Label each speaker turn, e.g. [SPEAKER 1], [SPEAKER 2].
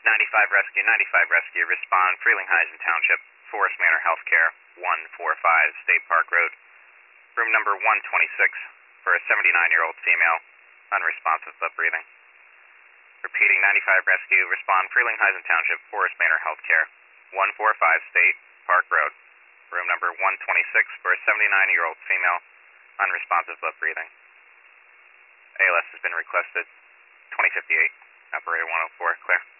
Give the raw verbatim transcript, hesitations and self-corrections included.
[SPEAKER 1] ninety-five Rescue, ninety-five Rescue, respond, Frelinghuysen Township, Forest Manor Healthcare, one forty-five State Park Road. Room number one twenty-six for a seventy-nine-year-old female, unresponsive but breathing. Repeating, ninety-five Rescue, respond, Frelinghuysen Township, Forest Manor Healthcare, one forty-five State Park Road. Room number one twenty-six for a seventy-nine-year-old female, unresponsive but breathing. A L S has been requested. twenty fifty-eight, operator one oh four, clear.